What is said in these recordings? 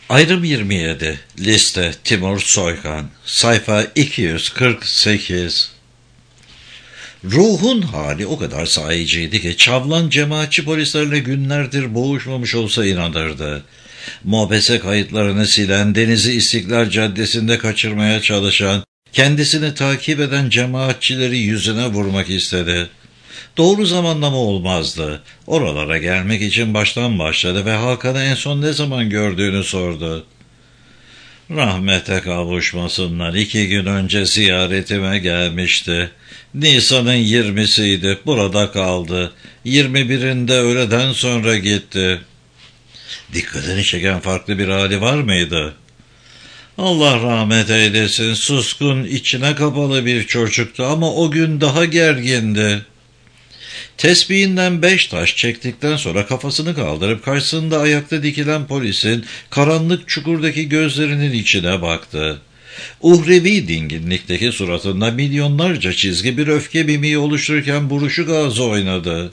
Ayrım 27. Liste Timur Soykan. Sayfa 248. Ruhun hali o kadar sahiciydi ki Çavlan cemaatçi polislerle günlerdir boğuşmamış olsa inanırdı. Mobese kayıtlarını silen, Denizi İstiklal Caddesi'nde kaçırmaya çalışan, kendisini takip eden cemaatçileri yüzüne vurmak istedi. Doğru zamanlama olmazdı. Oralara gelmek için baştan başladı ve Hakan'ı en son ne zaman gördüğünü sordu. Rahmete kavuşmasından 2 gün önce ziyaretime gelmişti. Nisan'ın 20'siydi. Burada kaldı. 21'inde öğleden sonra gitti. Dikkatini çeken farklı bir hali var mıydı? Allah rahmet eylesin. Suskun, içine kapalı bir çocuktu ama o gün daha gergindi. Tesbihinden 5 taş çektikten sonra kafasını kaldırıp karşısında ayakta dikilen polisin karanlık çukurdaki gözlerinin içine baktı. Uhrevi dinginlikteki suratında milyonlarca çizgi bir öfke mimiği oluştururken buruşuk ağzı oynadı.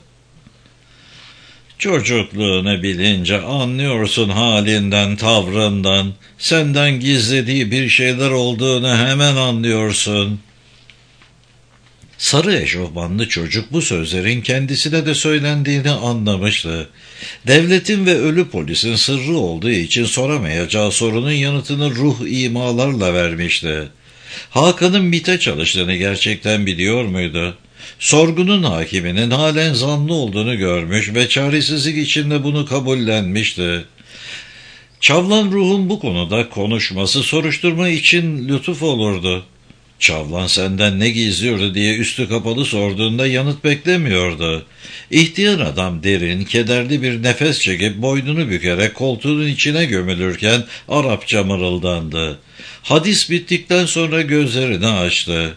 Çocukluğunu bilince anlıyorsun halinden, tavrından, senden gizlediği bir şeyler olduğunu hemen anlıyorsun. Sarı eşofmanlı çocuk bu sözlerin kendisine de söylendiğini anlamıştı. Devletin ve ölü polisin sırrı olduğu için soramayacağı sorunun yanıtını ruh imalarla vermişti. Hakan'ın MİT'e çalıştığını gerçekten biliyor muydu? Sorgunun hakiminin halen zanlı olduğunu görmüş ve çaresizlik içinde bunu kabullenmişti. Çavlan ruhun bu konuda konuşması soruşturma için lütuf olurdu. Çavlan senden ne gizliyordu diye üstü kapalı sorduğunda yanıt beklemiyordu. İhtiyar adam derin, kederli bir nefes çekip boynunu bükerek koltuğunun içine gömülürken Arapça mırıldandı. Hadis bittikten sonra gözlerini açtı.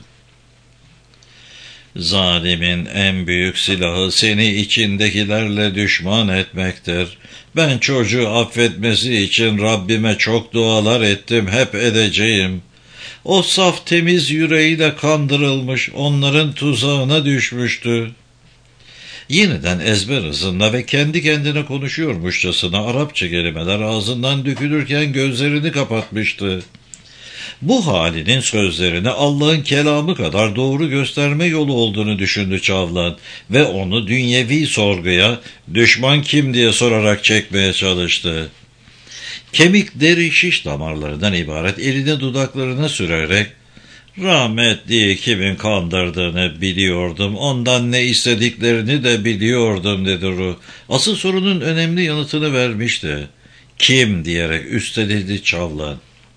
Zalimin en büyük silahı seni içindekilerle düşman etmektir. Ben çocuğu affetmesi için Rabbime çok dualar ettim, hep edeceğim. O saf temiz yüreğiyle kandırılmış, onların tuzağına düşmüştü. Yeniden ezber hızında ve kendi kendine konuşuyormuşçasına Arapça kelimeler ağzından dökülürken gözlerini kapatmıştı. Bu halinin sözlerini Allah'ın kelamı kadar doğru gösterme yolu olduğunu düşündü Çavlan ve onu dünyevi sorguya, düşman kim diye sorarak çekmeye çalıştı. Kemik, deri, şiş damarlarından ibaret elini dudaklarına sürerek "Rahmetli kimin kandırdığını biliyordum, ondan ne istediklerini de biliyordum" dedi ruh. Asıl sorunun önemli yanıtını vermişti. "Kim?" diyerek üsteledi Çavlan.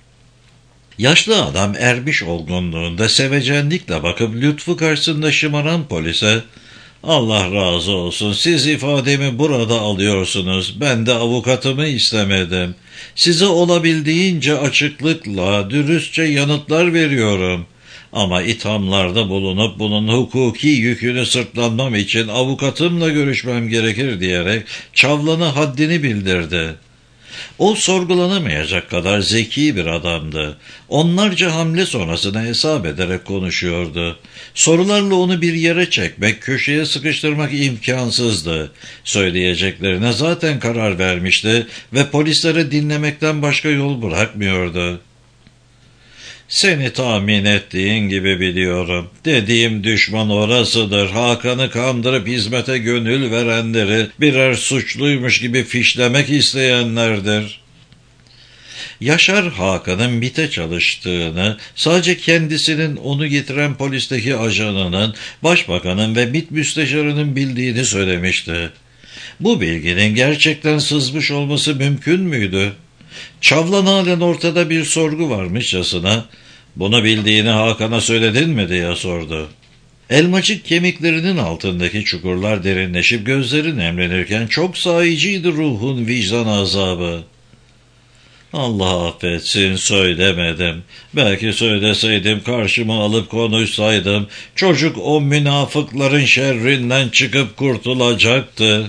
Yaşlı adam ermiş olgunluğunda sevecenlikle bakıp lütfu karşısında şımaran polise "Allah razı olsun, siz ifademi burada alıyorsunuz, ben de avukatımı istemedim. Size olabildiğince açıklıkla, dürüstçe yanıtlar veriyorum. Ama ithamlarda bulunup bunun hukuki yükünü sırtlanmam için avukatımla görüşmem gerekir" diyerek Çavlan'a haddini bildirdi. O sorgulanamayacak kadar zeki bir adamdı. Onlarca hamle sonrasına hesap ederek konuşuyordu. Sorularla onu bir yere çekmek, köşeye sıkıştırmak imkansızdı. Söyleyeceklerine zaten karar vermişti ve polislere dinlemekten başka yol bırakmıyordu. "Seni tahmin ettiğin gibi biliyorum. Dediğim düşman orasıdır. Hakan'ı kandırıp hizmete gönül verenleri birer suçluymuş gibi fişlemek isteyenlerdir." Yaşar Hakan'ın MİT'e çalıştığını, sadece kendisinin onu getiren polisteki ajanının, başbakanın ve MİT müsteşarının bildiğini söylemişti. Bu bilginin gerçekten sızmış olması mümkün müydü? Çavlan halen ortada bir sorgu varmışçasına "Bunu bildiğini Hakan'a söyledin mi?" diye sordu. Elmacık kemiklerinin altındaki çukurlar derinleşip gözleri nemlenirken çok sahiciydi ruhun vicdan azabı. "Allah affetsin, söylemedim. Belki söyleseydim, karşıma alıp konuşsaydım, çocuk o münafıkların şerrinden çıkıp kurtulacaktı."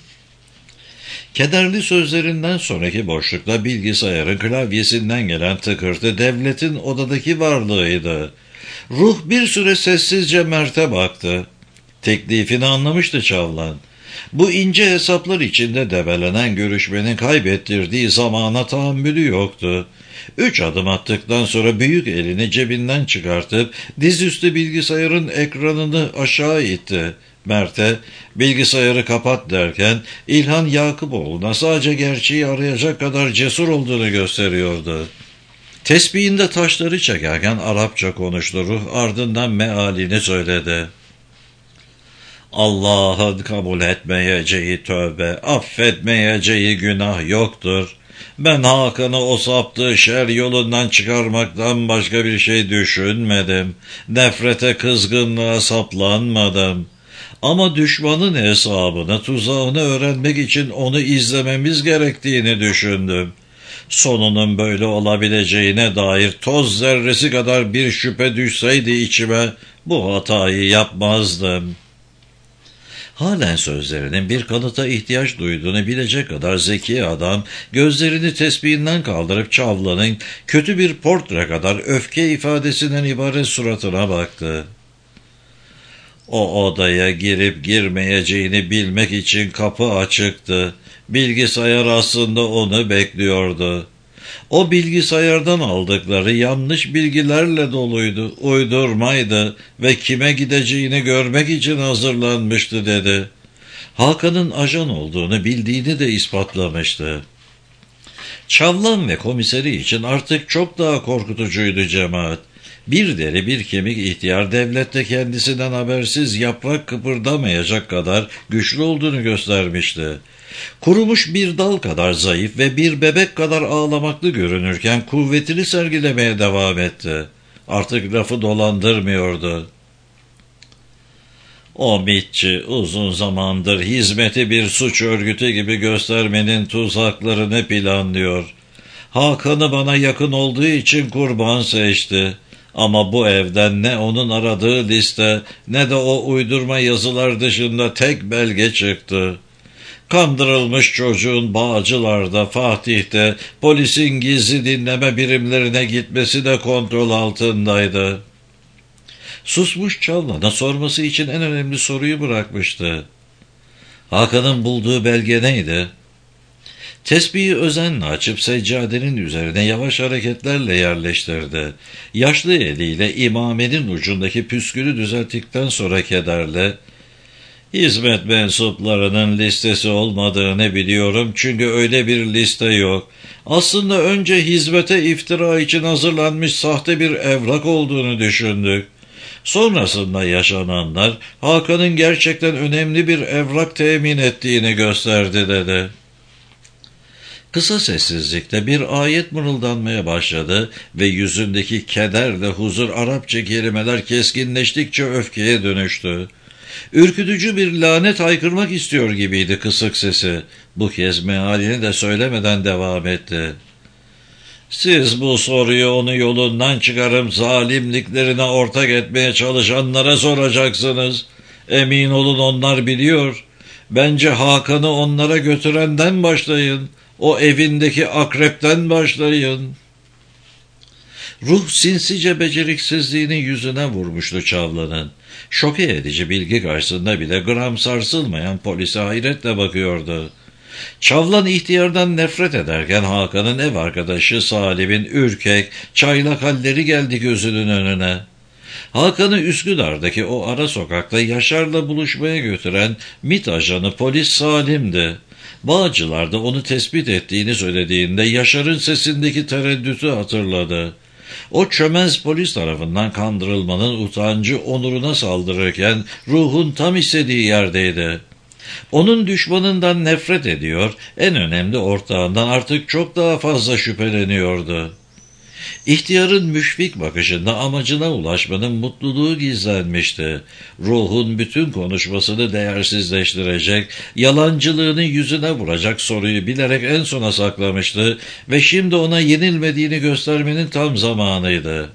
Kederli sözlerinden sonraki boşlukta bilgisayarın klavyesinden gelen tıkırtı devletin odadaki varlığıydı. Ruh bir süre sessizce Mert'e baktı. Teklifini anlamıştı Çavlan. Bu ince hesaplar içinde debelenen görüşmenin kaybettirdiği zamana tahammülü yoktu. 3 adım attıktan sonra büyük elini cebinden çıkartıp dizüstü bilgisayarın ekranını aşağı itti. Mert'e bilgisayarı kapat derken İlhan Yakuboğlu'na sadece gerçeği arayacak kadar cesur olduğunu gösteriyordu. Tesbihinde taşları çekerken Arapça konuştu. Ruh ardından mealini söyledi. Allah'ın kabul etmeyeceği tövbe, affetmeyeceği günah yoktur. Ben Hakan'ı o saptığı şer yolundan çıkarmaktan başka bir şey düşünmedim. Nefrete, kızgınlığa saplanmadım. Ama düşmanın hesabını, tuzağını öğrenmek için onu izlememiz gerektiğini düşündüm. Sonunun böyle olabileceğine dair toz zerresi kadar bir şüphe düşseydi içime, bu hatayı yapmazdım. Halen sözlerinin bir kanıta ihtiyaç duyduğunu bilecek kadar zeki adam, gözlerini tesbihinden kaldırıp Çavla'nın kötü bir portre kadar öfke ifadesinden ibaret suratına baktı. O odaya girip girmeyeceğini bilmek için kapı açıktı. Bilgisayar aslında onu bekliyordu. O bilgisayardan aldıkları yanlış bilgilerle doluydu, uydurmaydı ve kime gideceğini görmek için hazırlanmıştı dedi. Hakan'ın ajan olduğunu bildiğini de ispatlamıştı. Çavlan ve komiseri için artık çok daha korkutucuydu cemaat. Bir deri bir kemik ihtiyar devlette kendisinden habersiz yaprak kıpırdamayacak kadar güçlü olduğunu göstermişti. Kurumuş bir dal kadar zayıf ve bir bebek kadar ağlamaklı görünürken kuvvetini sergilemeye devam etti. Artık lafı dolandırmıyordu. O mitçi uzun zamandır hizmeti bir suç örgütü gibi göstermenin tuzaklarını planlıyor. Hakan'ı bana yakın olduğu için kurban seçti. Ama bu evden ne onun aradığı liste ne de o uydurma yazılar dışında tek belge çıktı. Kandırılmış çocuğun Bağcılar'da, Fatih'te polisin gizli dinleme birimlerine gitmesi de kontrol altındaydı. Susmuş Çavlan'a sorması için en önemli soruyu bırakmıştı. Hakan'ın bulduğu belge neydi? Tesbihi özenle açıp seccadenin üzerine yavaş hareketlerle yerleştirdi. Yaşlı eliyle imamenin ucundaki püskülü düzelttikten sonra kederle, "Hizmet mensuplarının listesi olmadığını biliyorum çünkü öyle bir liste yok. Aslında önce hizmete iftira için hazırlanmış sahte bir evrak olduğunu düşündük. Sonrasında yaşananlar Hakan'ın gerçekten önemli bir evrak temin ettiğini gösterdi" dedi. Kısa sessizlikte bir ayet mırıldanmaya başladı ve yüzündeki kederle huzur Arapça kelimeler keskinleştikçe öfkeye dönüştü. Ürkütücü bir lanet haykırmak istiyor gibiydi kısık sesi. Bu kez mealini de söylemeden devam etti. Siz bu soruyu onu yolundan çıkarıp zalimliklerine ortak etmeye çalışanlara soracaksınız. Emin olun onlar biliyor. Bence Hakan'ı onlara götürenden başlayın. O evindeki akrepten başlayın. Ruh sinsice beceriksizliğini yüzüne vurmuştu Çavlan'ın. Şoke edici bilgi karşısında bile gram sarsılmayan polise hayretle bakıyordu. Çavlan ihtiyardan nefret ederken Hakan'ın ev arkadaşı Salim'in ürkek, çaylak halleri geldi gözünün önüne. Hakan'ı Üsküdar'daki o ara sokakta Yaşar'la buluşmaya götüren MİT ajanı polis Salim'di. Bağcılar'da onu tespit ettiğini söylediğinde Yaşar'ın sesindeki tereddütü hatırladı. O çömez polis tarafından kandırılmanın utancı onuruna saldırırken ruhun tam istediği yerdeydi. Onun düşmanından nefret ediyor, en önemli ortağından artık çok daha fazla şüpheleniyordu. İhtiyarın müşfik bakışında amacına ulaşmanın mutluluğu gizlenmişti. Ruhun bütün konuşmasını değersizleştirecek, yalancılığını yüzüne vuracak soruyu bilerek en sona saklamıştı ve şimdi ona yenilmediğini göstermenin tam zamanıydı.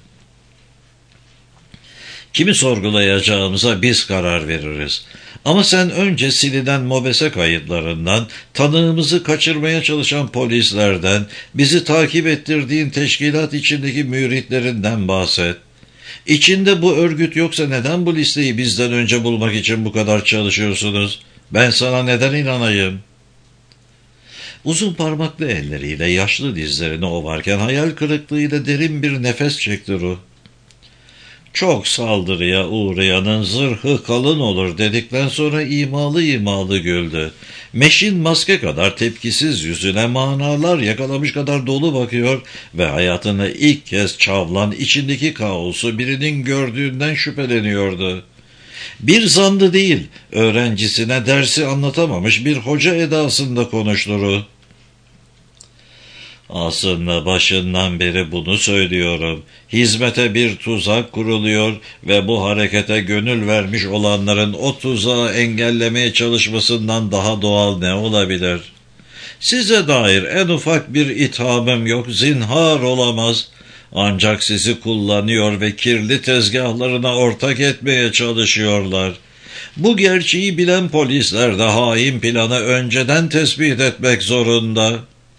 Kimi sorgulayacağımıza biz karar veririz. Ama sen önce silinen mobese kayıtlarından, tanığımızı kaçırmaya çalışan polislerden, bizi takip ettirdiğin teşkilat içindeki müritlerinden bahset. İçinde bu örgüt yoksa neden bu listeyi bizden önce bulmak için bu kadar çalışıyorsunuz? Ben sana neden inanayım? Uzun parmaklı elleriyle yaşlı dizlerini ovarken hayal kırıklığıyla derin bir nefes çekti Ruh. Çok saldırıya uğrayanın zırhı kalın olur dedikten sonra imalı imalı güldü. Meşin maske kadar tepkisiz yüzüne manalar yakalamış kadar dolu bakıyor ve hayatında ilk kez Çavlan içindeki kaosu birinin gördüğünden şüpheleniyordu. Bir zanlı değil, öğrencisine dersi anlatamamış bir hoca edasında konuştu. Aslında başından beri bunu söylüyorum. Hizmete bir tuzak kuruluyor ve bu harekete gönül vermiş olanların o tuzağı engellemeye çalışmasından daha doğal ne olabilir? Size dair en ufak bir ithamım yok, zinhar olamaz. Ancak sizi kullanıyor ve kirli tezgahlarına ortak etmeye çalışıyorlar. Bu gerçeği bilen polisler de hain planı önceden tespit etmek zorunda.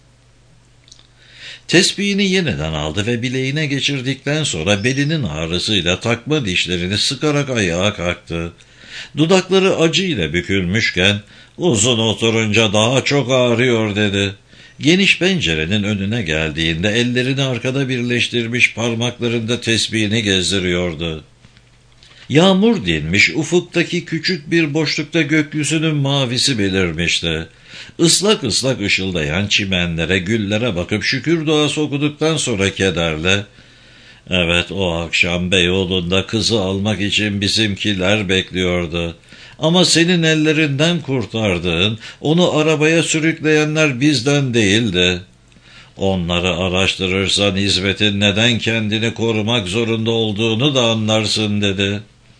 Tespihini yeniden aldı ve bileğine geçirdikten sonra belinin ağrısıyla takma dişlerini sıkarak ayağa kalktı. Dudakları acıyla bükülmüşken, uzun oturunca daha çok ağrıyor dedi. Geniş pencerenin önüne geldiğinde ellerini arkada birleştirmiş parmaklarında tesbihini gezdiriyordu. Yağmur dinmiş, ufuktaki küçük bir boşlukta gökyüzünün mavisi belirmişti. Islak ıslak ışıldayan çimenlere, güllere bakıp şükür duası okuduktan sonra kederle, "Evet, o akşam Beyoğlu'nda kızı almak için bizimkiler bekliyordu. Ama senin ellerinden kurtardığın, onu arabaya sürükleyenler bizden değildi. Onları araştırırsan hizmetin neden kendini korumak zorunda olduğunu da anlarsın," dedi.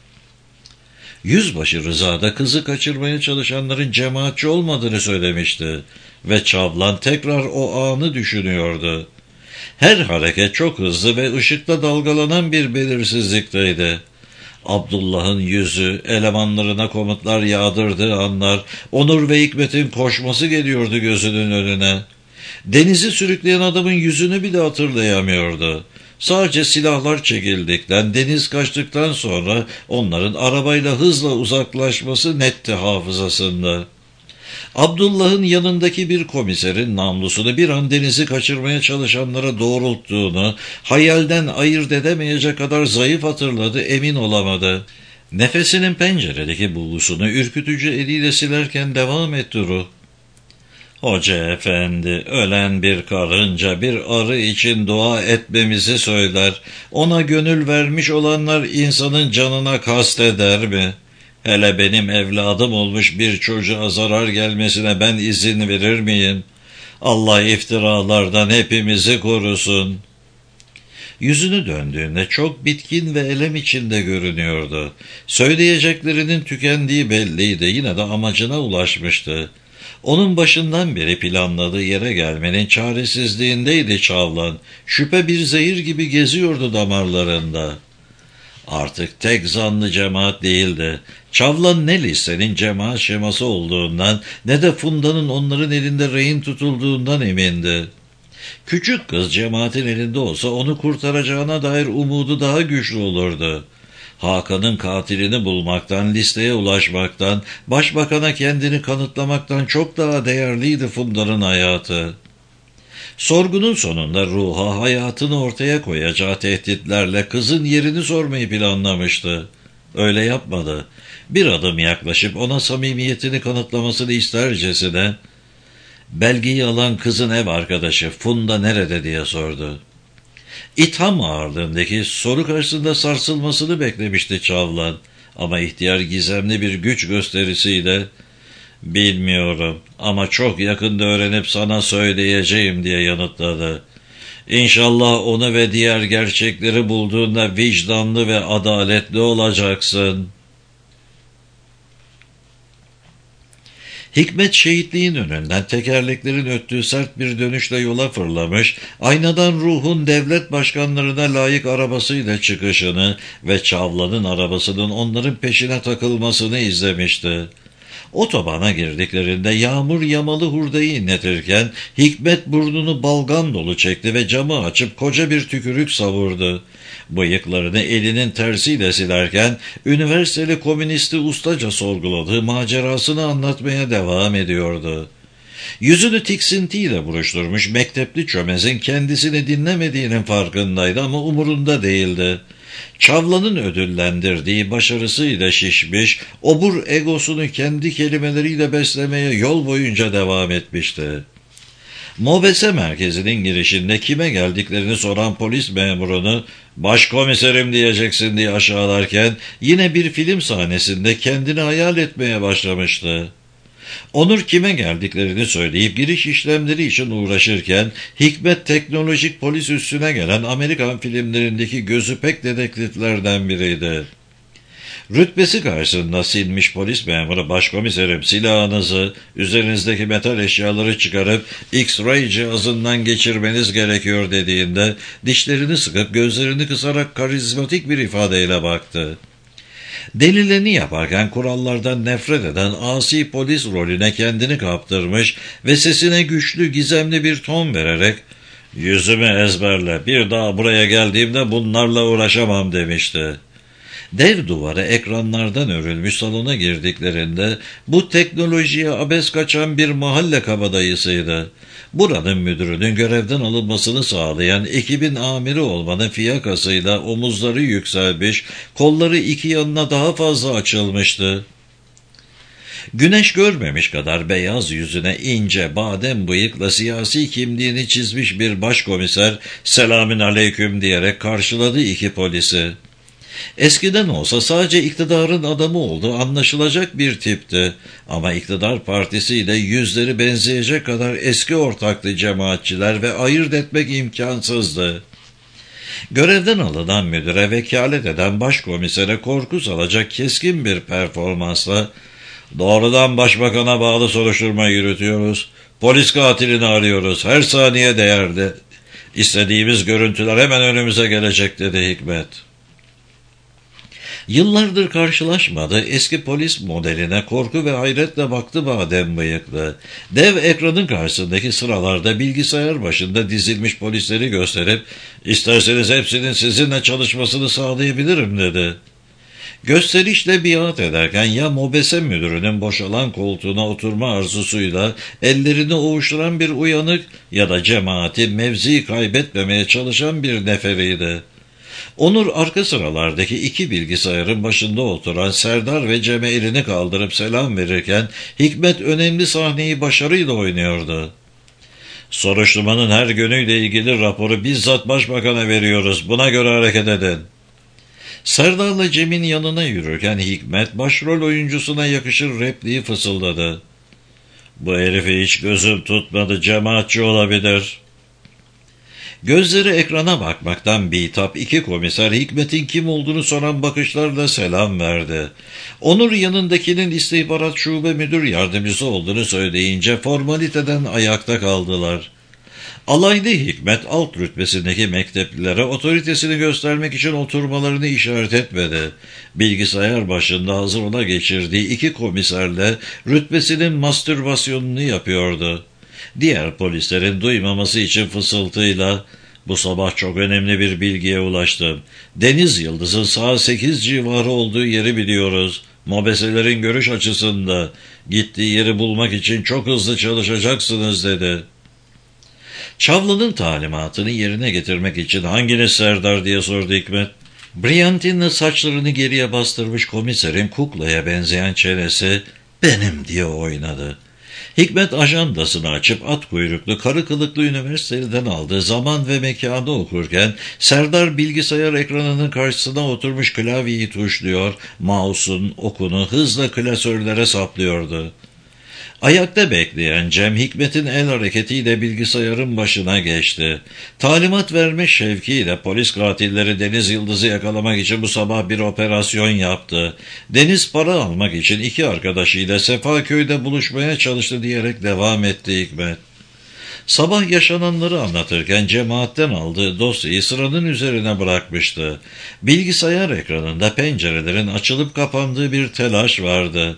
Yüzbaşı Rıza da kızı kaçırmaya çalışanların cemaatçi olmadığını söylemişti ve Çavlan tekrar o anı düşünüyordu. Her hareket çok hızlı ve ışıkta dalgalanan bir belirsizlikteydi. Abdullah'ın yüzü, elemanlarına komutlar yağdırdığı anlar, Onur ve Hikmet'in koşması geliyordu gözünün önüne. Denizi sürükleyen adamın yüzünü bile hatırlayamıyordu. Sadece silahlar çekildikten, deniz kaçtıktan sonra onların arabayla hızla uzaklaşması netti hafızasında. Abdullah'ın yanındaki bir komiserin namlusunu bir an denizi kaçırmaya çalışanlara doğrulttuğunu, hayalden ayırt edemeyecek kadar zayıf hatırladı, emin olamadı. Nefesinin penceredeki bulusunu ürkütücü eliyle silerken devam etti Ruh. "Hoca efendi, ölen bir karınca bir arı için dua etmemizi söyler. Ona gönül vermiş olanlar insanın canına kasteder mi? Hele benim evladım olmuş bir çocuğa zarar gelmesine ben izin verir miyim? Allah iftiralardan hepimizi korusun." Yüzünü döndüğünde çok bitkin ve elem içinde görünüyordu. Söyleyeceklerinin tükendiği belliydi, yine de amacına ulaşmıştı. Onun başından beri planladığı yere gelmenin çaresizliğindeydi Çavlan. Şüphe bir zehir gibi geziyordu damarlarında. Artık tek zanlı cemaat değildi. Çavlan ne listenin cemaat şeması olduğundan ne de Funda'nın onların elinde rehin tutulduğundan emindi. Küçük kız cemaatin elinde olsa onu kurtaracağına dair umudu daha güçlü olurdu. Hakan'ın katilini bulmaktan, listeye ulaşmaktan, başbakana kendini kanıtlamaktan çok daha değerliydi Funda'nın hayatı. Sorgunun sonunda Ruh'a hayatını ortaya koyacağı tehditlerle kızın yerini sormayı planlamıştı. Öyle yapmadı. Bir adım yaklaşıp ona samimiyetini kanıtlamasını istercesine, belgeyi alan kızın ev arkadaşı Funda nerede diye sordu. İtham ağırlığındaki soru karşısında sarsılmasını beklemişti Çavlan. Ama ihtiyar gizemli bir güç gösterisiyle, "Bilmiyorum ama çok yakında öğrenip sana söyleyeceğim," diye yanıtladı. "İnşallah onu ve diğer gerçekleri bulduğunda vicdanlı ve adaletli olacaksın." Hikmet şehitliğin önünden tekerleklerin öttüğü sert bir dönüşle yola fırlamış, aynadan Ruh'un devlet başkanlarına layık arabasıyla çıkışını ve Çavlan'ın arabasının onların peşine takılmasını izlemişti. Otobana girdiklerinde yağmur yamalı hurdayı inletirken Hikmet burnunu balgam dolu çekti ve camı açıp koca bir tükürük savurdu. Bıyıklarını elinin tersiyle silerken üniversiteli komünisti ustaca sorguladığı macerasını anlatmaya devam ediyordu. Yüzünü tiksintiyle buruşturmuş mektepli çömezin kendisini dinlemediğinin farkındaydı ama umurunda değildi. Çavla'nın ödüllendirdiği başarısıyla şişmiş, obur egosunu kendi kelimeleriyle beslemeye yol boyunca devam etmişti. Mobese merkezinin girişinde kime geldiklerini soran polis memurunu "Başkomiserim diyeceksin" diye aşağılarken yine bir film sahnesinde kendini hayal etmeye başlamıştı. Onur kime geldiklerini söyleyip giriş işlemleri için uğraşırken Hikmet teknolojik polis üssüne gelen Amerikan filmlerindeki gözü pek dedektiflerden biriydi. Rütbesi karşısında sinmiş polis memuru "Başkomiserim silahınızı, üzerinizdeki metal eşyaları çıkarıp X-ray cihazından geçirmeniz gerekiyor" dediğinde dişlerini sıkıp gözlerini kısarak karizmatik bir ifadeyle baktı. Delilerini yaparken kurallardan nefret eden asi polis rolüne kendini kaptırmış ve sesine güçlü gizemli bir ton vererek "Yüzümü ezberle, bir daha buraya geldiğimde bunlarla uğraşamam" demişti. Dev duvara ekranlardan örülmüş salona girdiklerinde bu teknolojiye abes kaçan bir mahalle kabadayısıydı. Buranın müdürünün görevden alınmasını sağlayan ekibin amiri olmanın fiyakasıyla omuzları yükselmiş, kolları iki yanına daha fazla açılmıştı. Güneş görmemiş kadar beyaz yüzüne ince badem bıyıkla siyasi kimliğini çizmiş bir başkomiser "Selamün aleyküm" diyerek karşıladı iki polisi. Eskiden olsa sadece iktidarın adamı olduğu anlaşılacak bir tipti. Ama iktidar partisiyle yüzleri benzeyecek kadar eski ortaktı cemaatçiler ve ayırt etmek imkansızdı. Görevden alınan müdüre vekalet eden başkomisere korku salacak keskin bir performansla "Doğrudan başbakana bağlı soruşturma yürütüyoruz. Polis katilini arıyoruz. Her saniye değerli. İstediğimiz görüntüler hemen önümüze gelecek" dedi Hikmet. Yıllardır karşılaşmadığı eski polis modeline korku ve hayretle baktı badem bıyıklı. Dev ekranın karşısındaki sıralarda bilgisayar başında dizilmiş polisleri gösterip "İsterseniz hepsinin sizinle çalışmasını sağlayabilirim" dedi. Gösterişle biat ederken ya Mobese müdürünün boşalan koltuğuna oturma arzusuyla ellerini ovuşturan bir uyanık ya da cemaati mevzi kaybetmemeye çalışan bir neferiydi. Onur arka sıralardaki iki bilgisayarın başında oturan Serdar ve Cem'e elini kaldırıp selam verirken Hikmet önemli sahneyi başarıyla oynuyordu. "Soruşturmanın her yönüyle ilgili raporu bizzat başbakana veriyoruz. Buna göre hareket edin." Serdar'la Cem'in yanına yürürken Hikmet başrol oyuncusuna yakışır repliği fısıldadı. "Bu herifi hiç gözüm tutmadı, cemaatçi olabilir." Gözleri ekrana bakmaktan bitap iki komiser Hikmet'in kim olduğunu soran bakışlarla selam verdi. Onur yanındakinin istihbarat şube müdür yardımcısı olduğunu söyleyince formaliteden ayakta kaldılar. Alaylı Hikmet alt rütbesindeki mekteplilere otoritesini göstermek için oturmalarını işaret etmedi. Bilgisayar başında hazır ola geçirdiği iki komiserle rütbesinin mastürbasyonunu yapıyordu. Diğer polislerin duymaması için fısıltıyla "Bu sabah çok önemli bir bilgiye ulaştım. Deniz Yıldız'ın saat 8 civarı olduğu yeri biliyoruz. Mobeselerin görüş açısında gittiği yeri bulmak için çok hızlı çalışacaksınız" dedi. Çavlı'nın talimatını yerine getirmek için "Hanginiz Serdar?" diye sordu Hikmet. Briantin'le saçlarını geriye bastırmış komiserin kuklaya benzeyen çenesi "Benim" diye oynadı. Hikmet ajandasını açıp at kuyruklu karı kılıklı üniversiteden aldığı zaman ve mekanı okurken Serdar bilgisayar ekranının karşısına oturmuş klavyeyi tuşluyor, mouse'un okunu hızla klasörlere saplıyordu. Ayakta bekleyen Cem Hikmet'in el hareketiyle bilgisayarın başına geçti. Talimat verme şevkiyle polis katilleri Deniz Yıldız'ı yakalamak için bu sabah bir operasyon yaptı. Deniz para almak için iki arkadaşıyla Sefaköy'de buluşmaya çalıştı diyerek devam etti Hikmet. Sabah yaşananları anlatırken cemaatten aldığı dosyayı sıranın üzerine bırakmıştı. Bilgisayar ekranında pencerelerin açılıp kapandığı bir telaş vardı.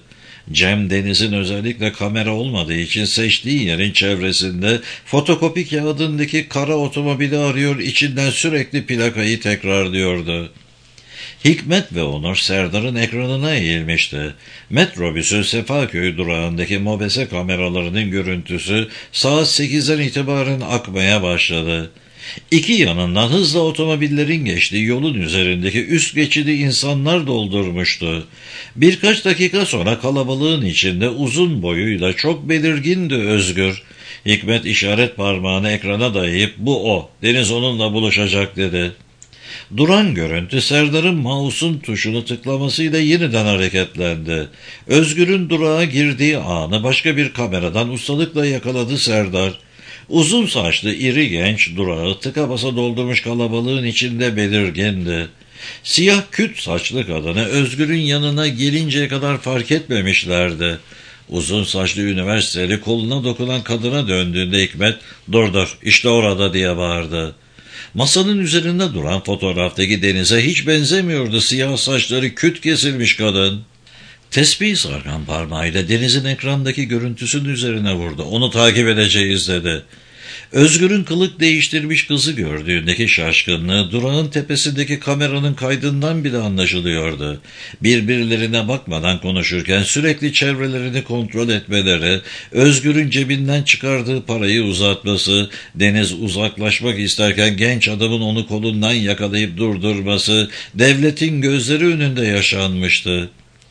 Cem Deniz'in özellikle kamera olmadığı için seçtiği yerin çevresinde fotokopi kağıdındaki kara otomobili arıyor, içinden sürekli plakayı tekrarlıyordu. Hikmet ve Onur Serdar'ın ekranına eğilmişti. Metrobüsün Sefaköy durağındaki mobese kameralarının görüntüsü saat 8'den itibaren akmaya başladı. İki yanından hızla otomobillerin geçtiği yolun üzerindeki üst geçidi insanlar doldurmuştu. Birkaç dakika sonra kalabalığın içinde uzun boyuyla çok belirgindi Özgür. Hikmet işaret parmağını ekrana dayayıp "Bu o, Deniz onunla buluşacak" dedi. Duran görüntü Serdar'ın mouse'un tuşunu tıklamasıyla yeniden hareketlendi. Özgür'ün durağa girdiği anı başka bir kameradan ustalıkla yakaladı Serdar. Uzun saçlı iri genç durağı tıka basa doldurmuş kalabalığın içinde belirgindi. Siyah küt saçlı kadını Özgür'ün yanına gelinceye kadar fark etmemişlerdi. Uzun saçlı üniversiteli koluna dokunan kadına döndüğünde Hikmet "Dur işte orada" diye bağırdı. Masanın üzerinde duran fotoğraftaki Deniz'e hiç benzemiyordu siyah saçları küt kesilmiş kadın. Tesbih sarkan parmağıyla Deniz'in ekrandaki görüntüsünün üzerine vurdu. "Onu takip edeceğiz" dedi. Özgür'ün kılık değiştirmiş kızı gördüğündeki şaşkınlığı durağın tepesindeki kameranın kaydından bile anlaşılıyordu. Birbirlerine bakmadan konuşurken sürekli çevrelerini kontrol etmeleri, Özgür'ün cebinden çıkardığı parayı uzatması, Deniz uzaklaşmak isterken genç adamın onu kolundan yakalayıp durdurması, devletin gözleri önünde yaşanmıştı.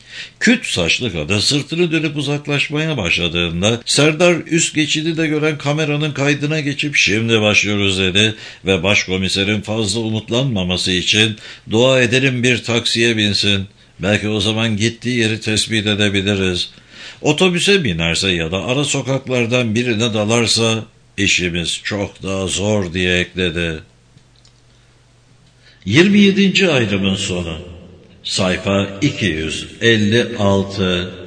Küt saçlı kadın sırtını dönüp uzaklaşmaya başladığında Serdar üst geçidi de gören kameranın kaydına geçip "Şimdi başlıyoruz" dedi ve başkomiserin fazla umutlanmaması için "Dua edelim bir taksiye binsin. Belki o zaman gittiği yeri tespit edebiliriz. Otobüse binerse ya da ara sokaklardan birine dalarsa işimiz çok daha zor" diye ekledi. 27. ayrımın sonu. Sayfa 256.